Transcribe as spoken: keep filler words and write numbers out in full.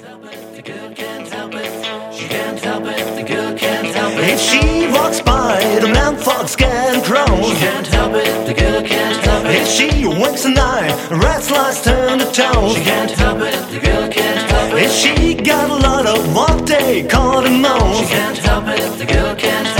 help it, the girl can't help it. She can't help it, the girl can't help it. If she walks by, the man fox can crow. She can't help it, the girl can't help it. If she winks an eye, rat slice turn to toes. She can't help it, the girl can't help it. If she got a lot of what they call the most. She can't help it, the girl can't